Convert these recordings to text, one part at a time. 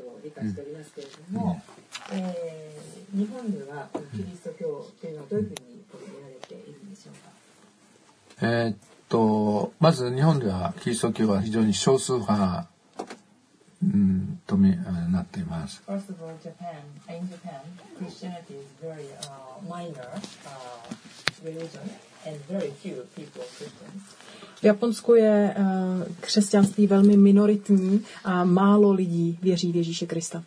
と理解しておりますけれども、日本ではキリスト教というのはどういうふうに見られているんでしょうか。 まず日本ではキリスト教は非常に少数派となっています。 First of all, in Japan, Christianity is very minor religion, and very few people are Christians. V Japonsku je křesťanství velmi minoritní a málo lidí věří v Ježíše Krista.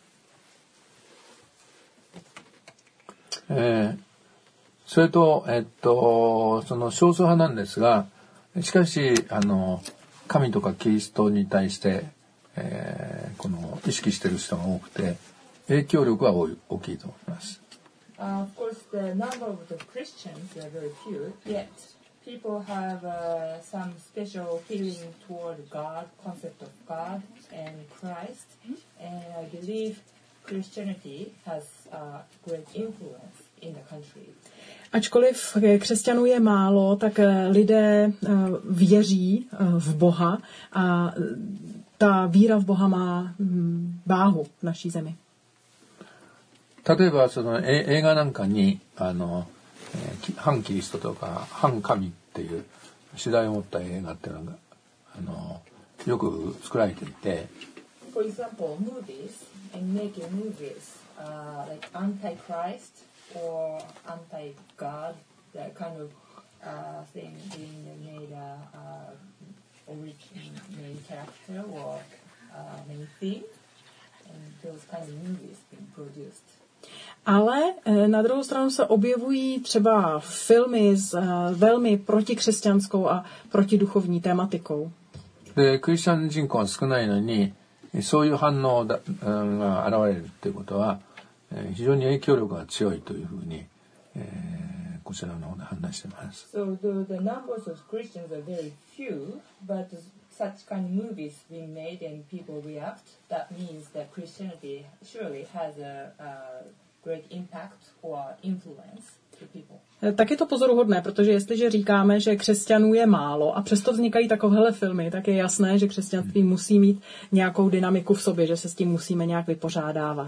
それと、その少数派なんですが、しかし神とかキリストに対して、この意識している人が多くて影響力は大きいと思います。 Of course, the number of the Christians are very few, yet people have some special feeling toward God, concept of God and Christ, and I believe Christianity has great influence in the country. Ačkoliv křesťanů je málo, tak lidé věří v Boha a ta víra v Boha má váhu v naší zemi. 例えばその映画なんかに反キリストとか反神っていう主題を持った映画っていうのがよく作られていて。 For example, movies and making movies like anti-Christ or anti-God, that kind of thing being made original main character or main theme, and those kind of movies being produced. Ale na druhou stranu se objevují třeba filmy s velmi protikřesťanskou a protiduchovní tématikou. で、クリスチャン人口が少ないのに、そういう反応が現れるということは、非常に影響力が強いというふうに、こちらの方で判断しています。 So the numbers of Christians are very few, but such kind of movies being made and people react, that means that Christianity surely has a great impact or influence to people. Tak je to pozoruhodné, protože jestliže říkáme, že křesťanů je málo a přesto vznikají takovéhle filmy, tak je jasné, že křesťanství musí mít nějakou dynamiku v sobě, že se s tím musíme nějak vypořádávat.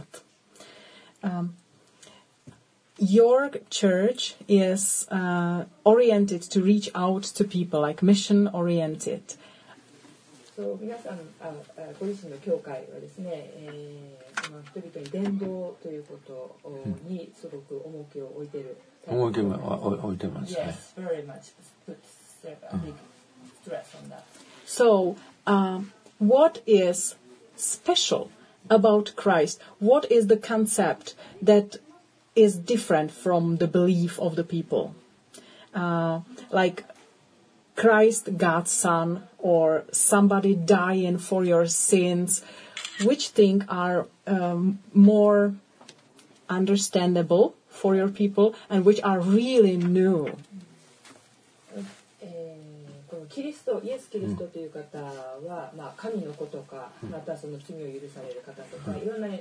Your church is oriented to reach out to people, like mission oriented. 皆さんご自身の教会はですね、人々に伝道ということにすごく重きを置いている。 重きを置いてます。 Yes, very much puts a big stress on that. So, what is special about Christ? What is the concept that is different from the belief of the people? Like Christ, God's Son, or somebody dying for your sins, which things are more understandable for your people and which are really new? このキリスト、イエス・キリストという方は、神の子とか、またその罪を許される方とか、いろんな、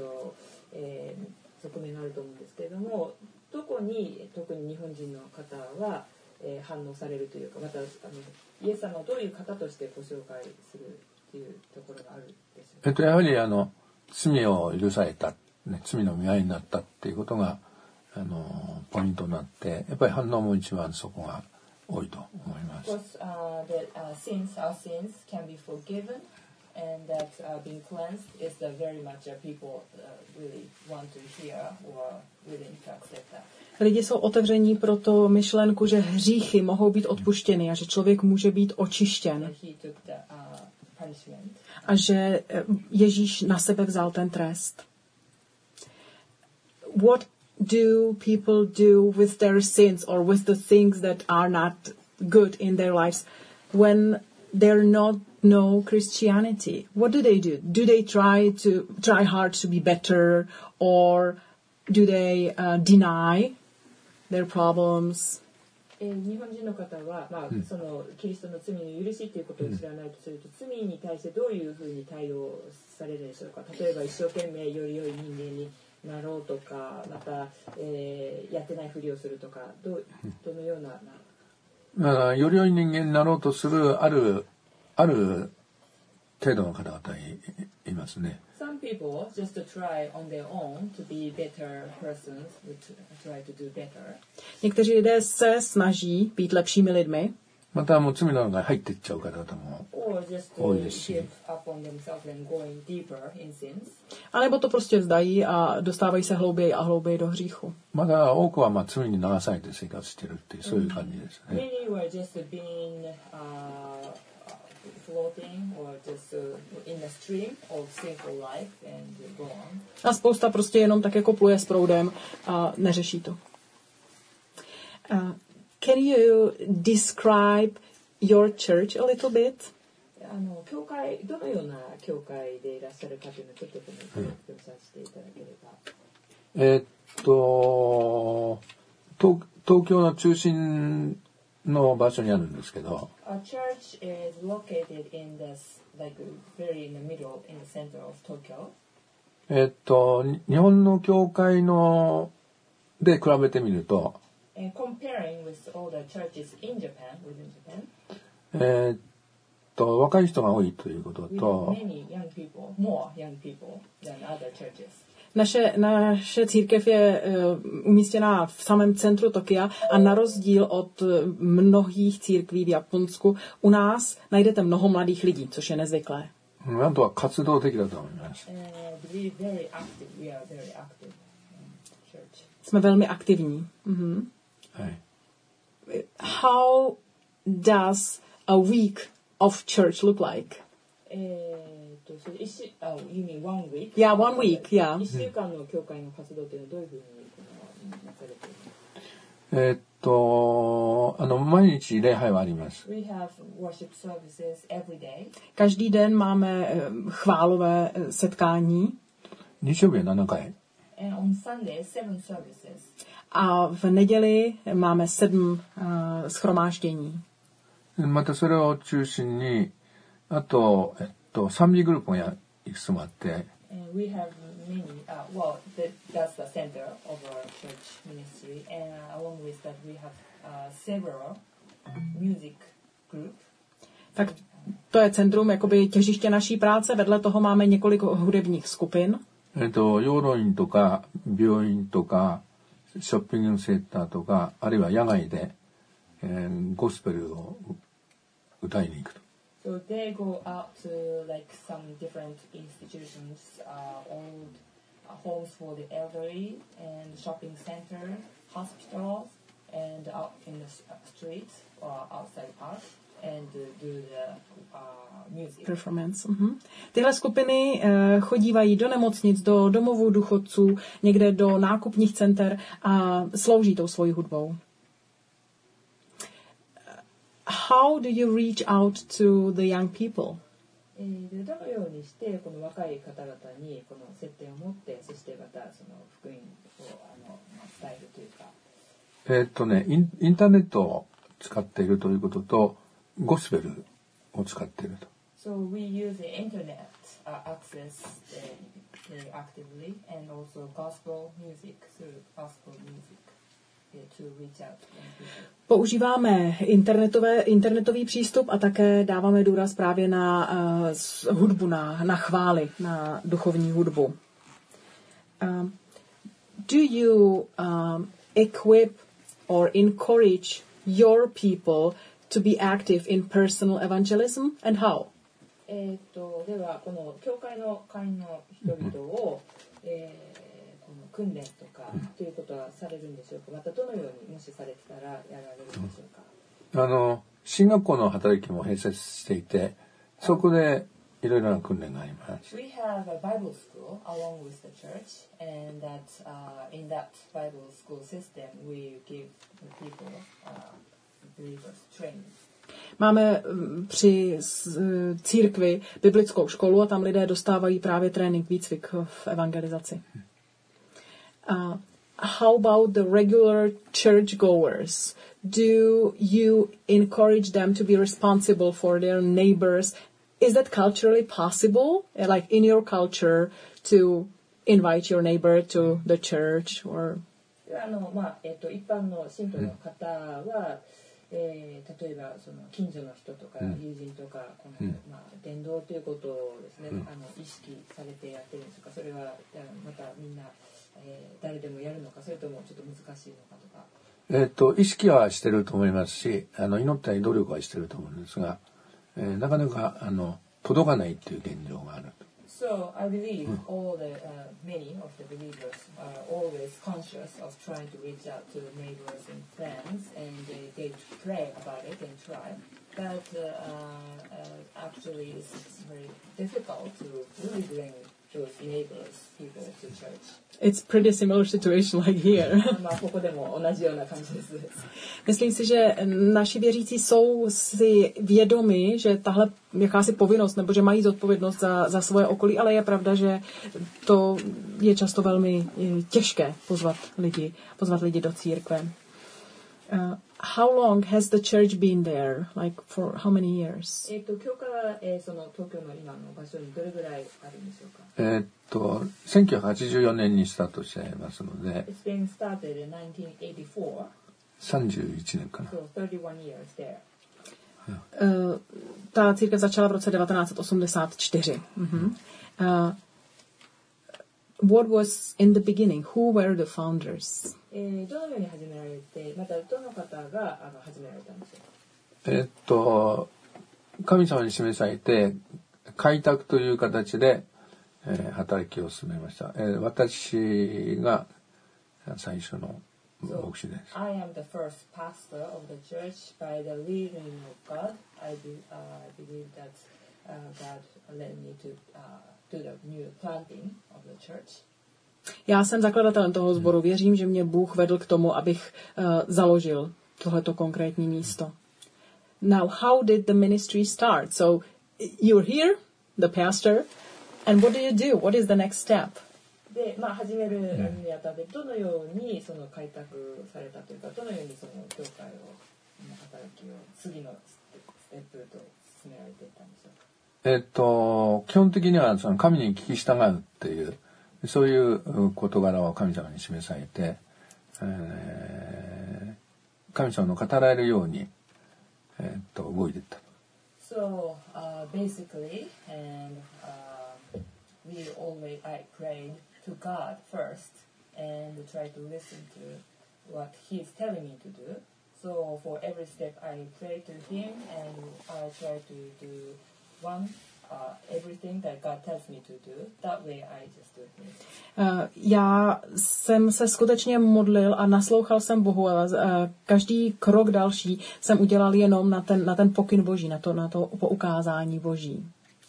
側面があると思うんですけれども、どこに特に日本人の方は反応されるというか、またイエス様をどういう方としてご紹介するというところがあるでしょうか。 やはり罪を許された、ね、罪の見舞いになったっていうことがポイントになって、やっぱり反応も一番そこが多いと思います。 Our sins can be forgiven, and that being cleansed is very much people really want to hear or willing to accept that. Lidi jsou otevření pro to myšlenku, že hříchy mohou být odpuštěny a že člověk může být očištěn. A že Ježíš na sebe vzal ten trest. What do people do with their sins or with the things that are not good in their lives when they're not know Christianity? What do? Do they try hard to be better, or do they deny their problems? 日本人の方は、そのキリストの罪の許しということを知らないとすると、罪に対してどういうふうに対応されるでしょうか。例えば一生懸命より良い人間になろうとか、また、やってないふりをするとか、どのような。 より良い人間になろうとするある程度の方々いますね。 Some people just to try on their own to be better persons, to try to do better. Někteří lidé se snaží být lepšími lidmi. またもう罪の中に入っていっちゃう方々も Or just 多 to いですし。 give up on themselves and going deeper in sins. A nebo to prostě vzdají a dostávají se hlouběji a hlouběji do hříchu. まだ多くはまあ罪に流されて生活してるっていうそういう感じですね。 Many were just being floating or just in the stream of sinful life and go on. A spousta prostě jenom tak jako pluje s proudem a neřeší to. Can you describe your church a little bit? 教会どのような教会でいらっしゃるかというのをちょっとご説明させていただければ。 東京の中心の場所にあるんですけど、 Our church is located in this, like very in the middle, in the center of Tokyo. 日本の教会ので比べてみると、 And comparing with all the churches in Japan, within Japan, 若い人が多いということ we have と、 many young people, more young people than other churches. Naše církev je umístěná v samém centru Tokia a na rozdíl od mnohých církví v Japonsku u nás najdete mnoho mladých lidí, což je nezvyklé. あとは活動的だと思います。 And we are very active church. Jsme velmi aktivní. Mhm. はい。 How does a week of church look like? So you mean 1 week? Yeah, 1 week, yeah. 1週間の教会の活動というのはどういうふうになされているの？ 毎日礼拝はあります。 We have worship services every day. Každý den máme chválové setkání 日曜日は7回。 And on Sunday, 7 services. a v neděli máme 7 shromáždění. またそれを中心に、あと、賛美グループがいくつもあって、 And we have many, that's the center of our church ministry. And along with that, we have several music groups. Tak to je centrum, jakoby těžiště naší práce. Vedle toho máme několik hudebních skupin. 養老院とか病院とかショッピングセンターとかあるいは野外で、ゴスペルを歌いに行くと。 So they go out to like some different institutions, old homes for the elderly, and shopping center, hospitals, and out in the streets or outside park, and do the music. Performance. Tyhle skupiny chodívají do nemocnic, do domovů důchodců, někde do nákupních center a slouží tou svojí hudbou. How do you reach out to the young people? でどのようにしてこの若い方々にこの接点を持ってそしてまたその福音を伝えるというか。 インターネットを使っているということとゴスペルを使っていると。 So we use the internet access very actively and also gospel music through gospel music to reach out to people. Používáme internetový přístup a také dáváme důraz právě na hudbu, na chvály, na duchovní hudbu. Do you equip or encourage your people to be active in personal evangelism and how? ではこの教会の会員の人々を、この訓練とかということはされるんでしょうか。またどのようにもしされてたらやられるんでしょうか。 進学校の働きも併設していて、そこでいろいろな訓練があります。 We have a Bible school along with the church, and that in that Bible school system we give the people believers training. Máme při církvi biblickou školu a tam lidé dostávají právě trénink, výcvik v evangelizaci. How about the regular churchgoers? Do you encourage them to be responsible for their neighbors? Is that culturally possible? Like in your culture to invite your neighbor to the church or? 一般の信徒の方は、 例えばその近所の人とか友人とかこの、伝道ということをですね、意識されてやってるんですか、それはまたみんな、誰でもやるのか、それともちょっと難しいのかとか。 意識はしてると思いますし、祈ったり努力はしてると思うんですが、なかなか届かないっていう現状がある。 So I believe all many of the believers are always conscious of trying to reach out to neighbors and friends, and they pray about it and try. But actually, it's very difficult to really bring those neighbors, people to church. It's pretty similar situation like here. ここでも同じような感じです。 Myslím si, že naši věřící jsou si vědomi, že tahle jakási povinnost, nebo že mají zodpovědnost za svoje okolí, ale je pravda, že to je často velmi těžké pozvat lidi do církve. How long has the church been there? Like for how many years? 教会はその東京の今の場所にどれぐらいあるんでしょうか。 1984年にスタートしていますので。 It's been started in 1984. 31年かな。 So 31 years there. Ta církev začala v roce 1984. What was in the beginning? Who were the founders? どのように始められて、またどの方が始められたんでしか。 ょう神様に示されて開拓という形で、働きを進めました。私が最初の牧師です。 I am the first pastor of the church by the leading of God. I believe that God led me to do the new planting of the church. Já jsem zakladatelem toho sboru. Věřím, že mě Bůh vedl k tomu, abych založil tohleto konkrétní místo. Now, how did the ministry start? So, you're here, the pastor, and what do you do? What is the next step? で、始めるにあたってどのようにその開拓されたというか、どのようにその教会を働きを次のステップと進められていったんでしょうか。 基本的にはその神に聞き従うっていうそういう事柄を神様に示されて、神様の語られるように、動いていった。 So basically, I prayed to God first and tried to listen to what He is telling me to do. So for every step, I pray to Him and I try to do everything that God tells me to do. That way, I just do it. Já jsem se skutečně modlil a naslouchal jsem Bohu. Každý krok další jsem udělal jenom na ten pokyn Boží, na to poukázání Boží.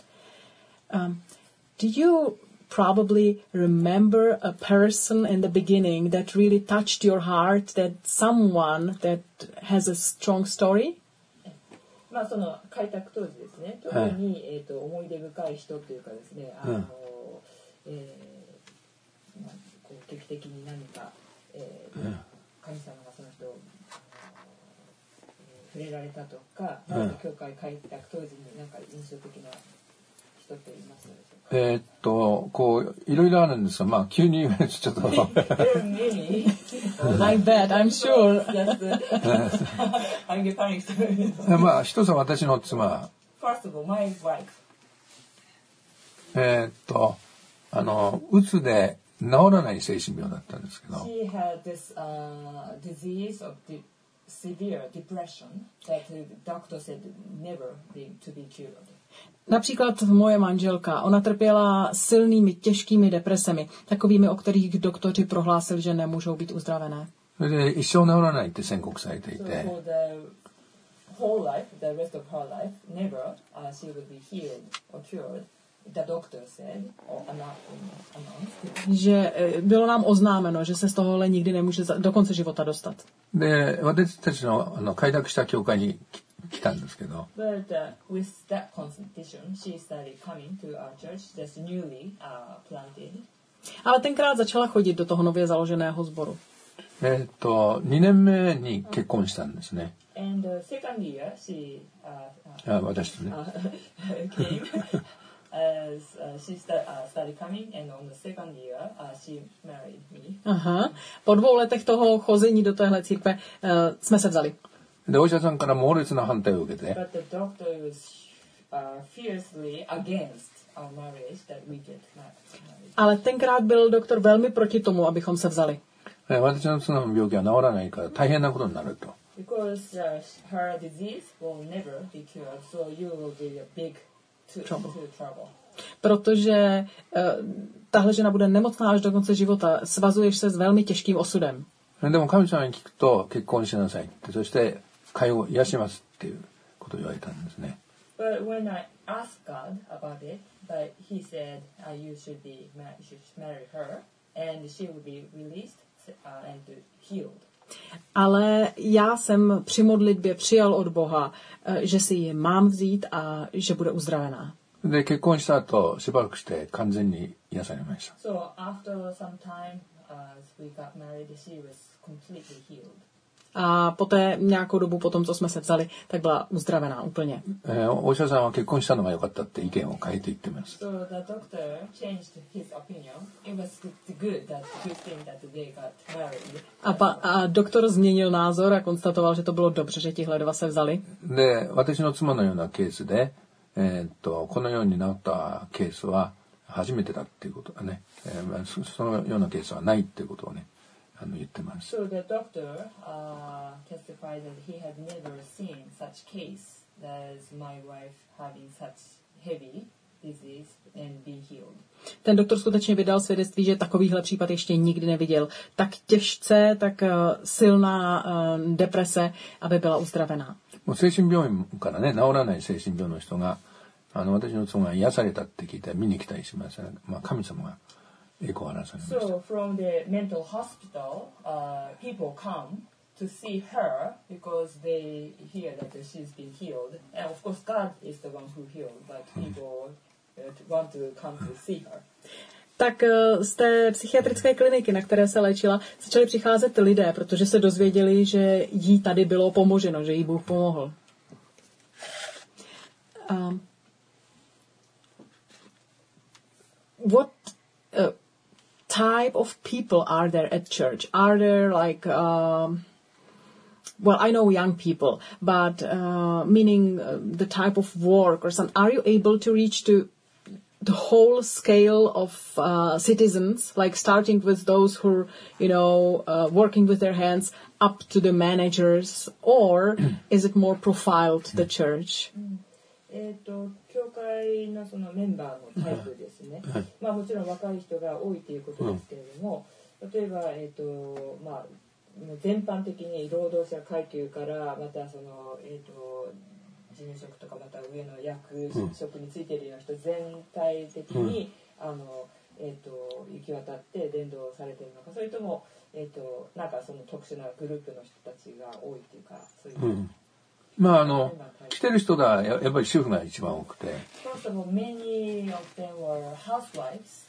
Do you probably remember a person in the beginning that really touched your heart, that someone that has a strong story? その開拓当時ですね、特に、思い出深い人というかですね、こう劇的に何か、神様がその人を触れられたとか、教会開拓当時に何か印象的な人っていますでしょうか。 こういろいろあるんですが、急に言われてちょっと。 I bet, I'm sure. 一つは私の妻。 First of all, my wife. うつで治らない精神病だったんですけど。 She had this disease of severe depression that the doctor said never to be cured. Například moje manželka, ona trpěla silnými, těžkými depresemi, takovými, o kterých doktoři prohlásili, že nemůžou být uzdravené. Že bylo nám oznámeno, že se z tohohle nikdy nemůže do konce života dostat. で、私たちの開拓した教会に来たんですけど。 But with that consultation, she started coming to our church, just newly planted. Ale tenkrát začala chodit do toho nově založeného sboru. 2年目に結婚したんですね。 And the second year, she 私とね。 came. She started coming, and on the second year, she married me. Aha. Po 2 letech toho chození do téhle církve jsme se vzali. で、お医者さんから猛烈な反対を受けて、 But the doctor was fiercely against our marriage, that we get married. Ale tenkrát byl doktor velmi proti tomu, abychom se vzali. 私の妻の病気は治らないから大変なことになると。 Because her disease will never be cured, so you will be a big trouble. Protože tahle žena bude nemocná až do konce života. Svazuješ se s velmi těžkým osudem. でも神様に聞くと結婚しなさいって、そして介護を癒しますっていうことを言われたんですね。 But when I asked God about it, but he said you should marry her, and she will be released and healed. Ale já jsem při modlitbě přijal od Boha, že si ji mám vzít a že bude uzdravená. で、結婚した後、しばらくして完全に癒されました。 So after some time, as we got married, she was completely healed. A poté nějakou dobu potom, co jsme se vzali, tak byla uzdravená úplně. お医者さんは結婚したのが良かったって意見を変えていってます。 So the doctor changed his opinion. It was good thing that they got married. A doktor změnil názor a konstatoval, že to bylo dobře, že tihle dva se vzali. で、私の妻のようなケースで、このようになったケースは初めてだっていうことがね、そのようなケースはないっていうことをね、言ってます。 So the doctor testified that he had never seen such case as my wife having such heavy disease and being healed. Ten doktor skutečně vydal svědectví, že takovýhle případ ještě nikdy neviděl. Tak těžce, tak silná deprese, aby byla uzdravená. もう精神病院からね、治らない精神病の人が、私の妻が癒されたって聞いて見に来たりしますね。まあ神様が栄光を表されました。 So from the mental hospital, people come to see her because they hear that she's been healed. And of course God is the one who healed, but people want to come to see her. Tak z té psychiatrické kliniky, na které se léčila, začali přicházet lidé, protože se dozvěděli, že jí tady bylo pomoženo, že jí Bůh pomohl. What type of people are there at church? Are there like, well, I know young people, but meaning the type of work or something, are you able to reach to the whole scale of citizens, like starting with those who are, working with their hands up to the managers, or is it more profiled, the church? 教会のそのメンバーのタイプですね。まあもちろん若い人が多いということですけれども、例えばまあ全般的に労働者階級からまたその事務職とかまた上の役職についているような人全体的に行き渡って伝道されているのか、それともなんかその特殊なグループの人たちが多いというか、そういう。 まあ来てる人がやっぱり主婦が一番多くて。 First of all, many of them were housewives.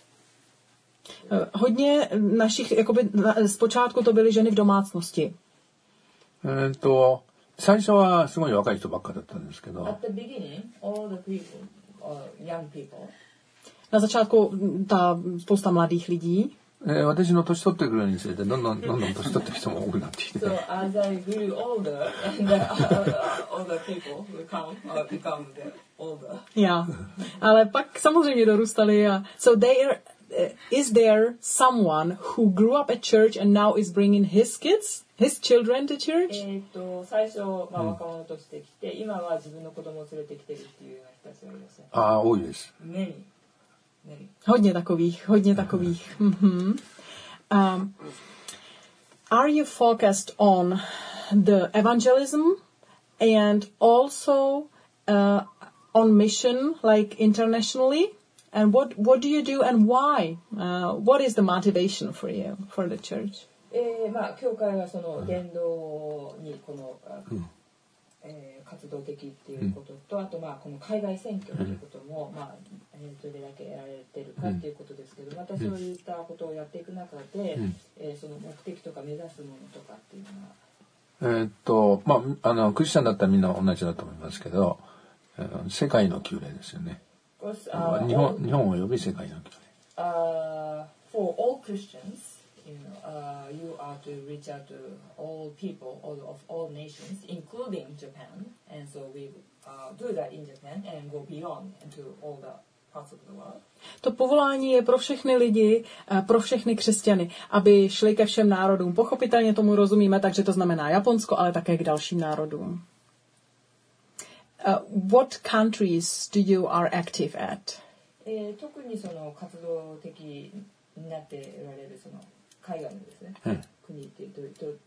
Hodně našich, jakoby zpočátku to byly ženy v domácnosti. 最初はすごい若い人ばっかだったんですけど。 At the beginning, all the people, young people. なzačátku ta spousta mladých lidí. 私の年取ってくるにつれてどんどん年取ってる人も多くなってきて。 So as I grew older, and older people become older. Yeah. Ale pak samozřejmě dorůstali a so is there someone who grew up at church and now is bringing his children to church? 最初若者として来て、今は自分の子供を連れてきてるっていうような人たちがいらっしゃる。 ああ、多いです。 Many. Hodně takových. Mm-hmm. Are you focused on the evangelism and also on mission, like internationally? And what do you do and why? What is the motivation for you, for the church? まあ教会はその伝道にこの活動的っていうことと、あとまあこの海外選挙ということもまあどれだけやられてるかっていうことですけど、またそういったことをやっていく中で、その目的とか目指すものとかっていうのは。まあクリスチャンだったらみんな同じだと思いますけど、世界の旧礼ですよね。日本および世界の旧礼。For all Christians, you are have to reach out to all people, of all nations, including Japan. And so we do that in Japan and go beyond into all the parts of the world. To povolání je pro všechny lidi, pro všechny křesťany, aby šli ke všem národům. Pochopitelně tomu rozumíme, takže to znamená Japonsko, ale také k dalším národům. What countries do you are active at? 特にその活動的になっておられるその海外のですね、国ってどういう国？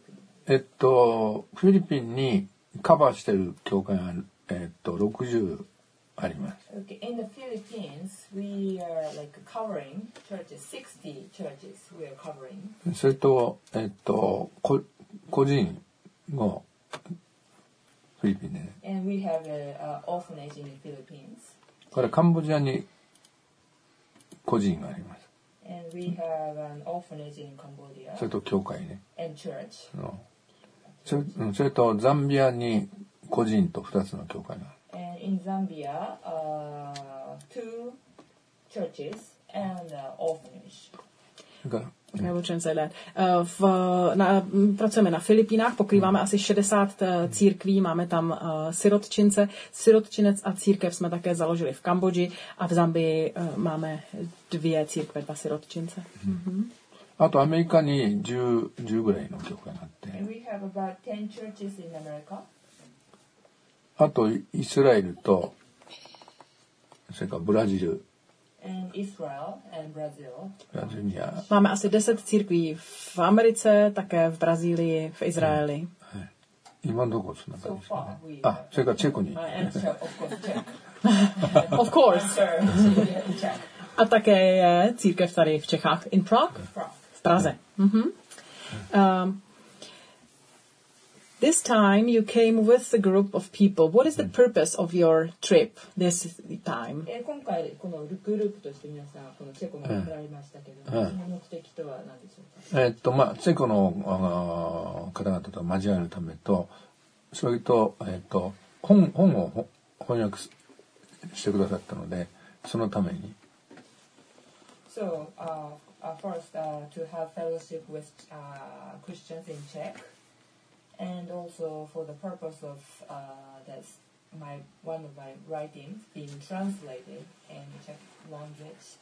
フィリピンにカバーしている教会が60あります。 Okay, in the Philippines, we are like covering churches, 60 churches we are covering. それと個人もフィリピンで、ね。 And we have an orphanage in the Philippines. からカンボジアに個人があります。 And we have an orphanage in Cambodia. それと教会ね。 And church. それとザンビアに個人と2つの教会が。 And in Zambia, 2 churches and orphanage. Pracujeme na Filipínách, pokrýváme asi 60 církví, máme tam sirotčinec a církev jsme také založili v Kambodži a v Zambii máme 2 církve, 2 sirotčince. あとアメリカに 10ぐらいの教会があって。 And we have about 10 churches in America. あとイスラエルとそれからブラジル。 And Israel and Brazil. Máme asi 10 církví v Americe, také v Brazílii, v Izraeli. 今どこそんな感じですかね。あ、それからチェコに。 Of course. A také je církev tady v Čechách. In Prague? V Praze. This time you came with a group of people. What is the purpose of your trip this time? 今回このグループとして皆さんこのチェコに来られましたけど、その目的とは何でしょうか？ チェコの方々と交わるためと、それと本を翻訳してくださったので、そのために。 So, first to have fellowship with Christians in Czech. And also for the purpose of one of my writings being translated in Czech language,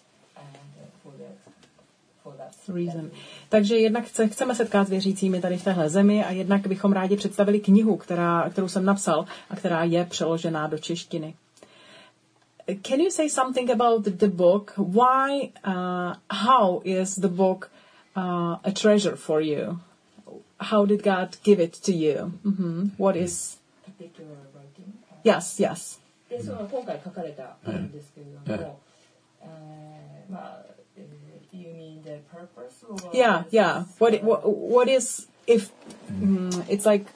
for that reason. Takže jednak chceme setkat s věřícími tady v téhle zemi a jednak bychom rádi představili knihu, kterou jsem napsal a která je přeložená do češtiny. Can you say something about the book? Why, how is the book a treasure for you? How did God give it to you? What is particular writing? Yes. で、その今回書かれたんですけれども、you mean the purpose or? Yeah. What is if it's like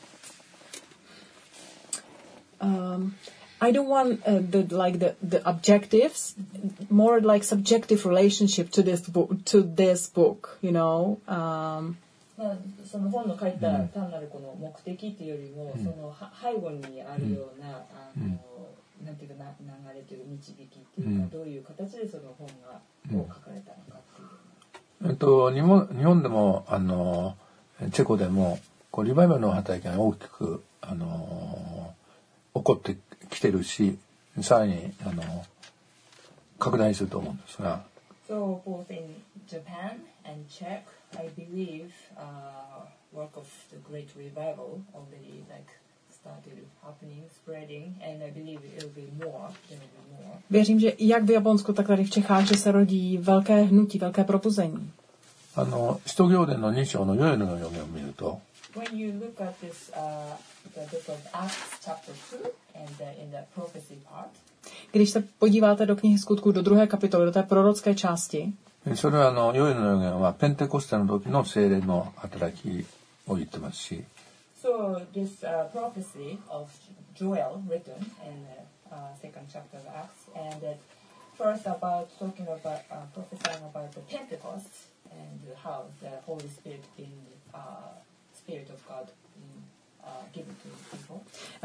I don't want the objectives, more like subjective relationship to this book, you know. その本の書いた単なるこの目的っていうよりも、その背後にあるようななんていうか流れというか導きっていうか、どういう形でその本が書かれたのかっていう。 日本でもチェコでもリバイバルの働きが大きく起こってきてるし、さらに拡大すると思うんですが。 So both in Japan and Czech, I believe work of the Great Revival already started happening, spreading, and I believe it will be more. Věřím, že jak v Japonsku, tak tady v Čechách, že se rodí velké hnutí, velké probuzení. 使徒行伝の2章の4の予言を見ると、 When you look at this, the book of Acts chapter 2 and in the prophecy part. Když se podíváte do knihy Skutků do 2. kapitoly, do té prorocké části, それはヨエルの予言はペンテコステの時の聖霊の働きを言ってますし、 So this prophecy of Joel written in the second chapter of Acts, and first about talking about prophesying about the Pentecost and how the Holy Spirit being Spirit of God being given to people.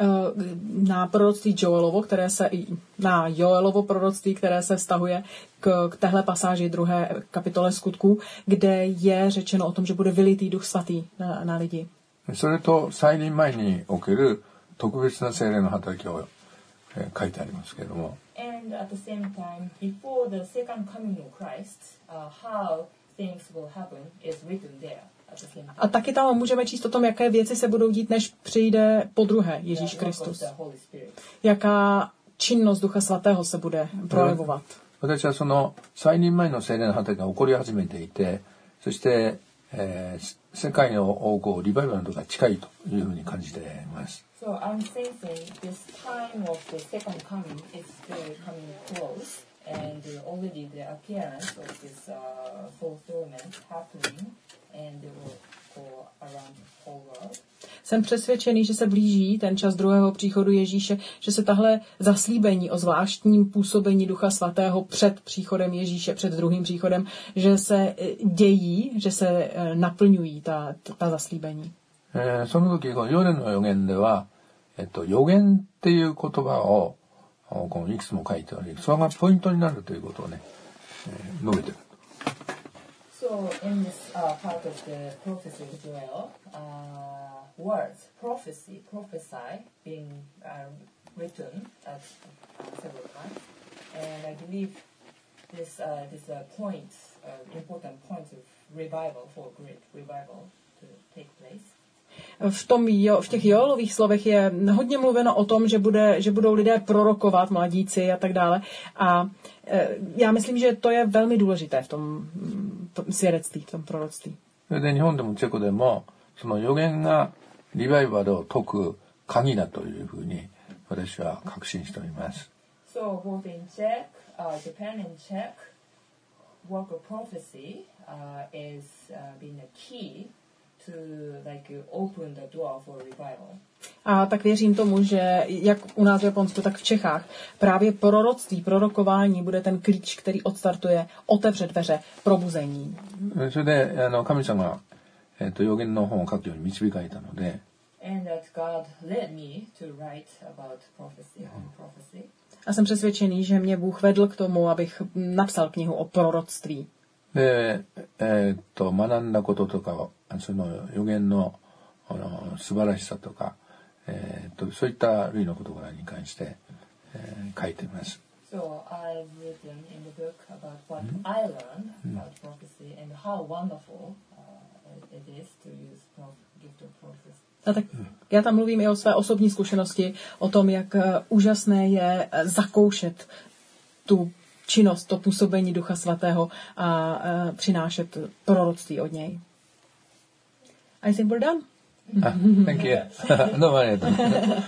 Na proroctví Joelovo, na Joelovo proroctví, které se vztahuje k téhle pasáži 2. kapitole Skutků, kde je řečeno o tom, že bude vylitý Duch Svatý na lidi. それと再臨前における特別な聖霊の働きを書いてありますけれども。 And at the same time, before the second coming of Christ, how things will happen is written there at the same time. A taky tam můžeme číst o tom, jaké věci se budou dít, než přijde po druhé Ježíš Kristus. Jaká činnost Ducha Svatého se bude projevovat. 私はその再臨前の聖霊の働きが起こり始めていて、そして、世界の王国リバイバルのとが近いというふうに感じています。 So I'm sensing this time of the second coming is very coming close, and already the appearance of this fulfillment happening, and it will go around the whole world. Jsem přesvědčený, že se blíží ten čas druhého příchodu Ježíše, že se tahle zaslíbení o zvláštním působení Ducha Svatého před příchodem Ježíše, před druhým příchodem, že se dějí, že se naplňují ta zaslíbení. その時このヨレの予言では、予言っていう言葉をこのいくつも書いており、それがポイントになるということをね、述べている。 So in this part of the prophecy of Joel, words, prophesy, being written several times, and I believe this points, important points of revival, for great revival to take place. V těch Joelových slovech je hodně mluveno o tom, že budou lidé prorokovat, mladíci a tak dále. A já myslím, že to je velmi důležité v tom svědectví, v tom proroctví. で日本でもチェコでもその予言がリバイバルを解く鍵だというふうに私は確信しております。 So both in Czech, Japan and Czech, work of prophecy is being a key to like open the door for revival. A tak věřím tomu, že jak u nás v Japonsku, tak v Čechách právě proroctví, prorokování bude ten klíč, který odstartuje, otevře dveře probuzení. それで神様が予言の本を書くように導かれたので。 And that God led me to write about prophecy. A jsem přesvědčený, že mě Bůh vedl k tomu, abych napsal knihu o proroctví. で、学んだこととかをその予言の素晴らしさとか、そういった類の事柄に関して、書いています。 So I've written in the book about what I learned about prophecy and how wonderful it is to use gift of prophecy. A tak já tam mluvím i o své osobní zkušenosti, o tom, jak úžasné je zakoušet tu činnost, to působení Ducha Svatého a přinášet proroctví od něj. I think we're done. Thank you. どうもありがとう。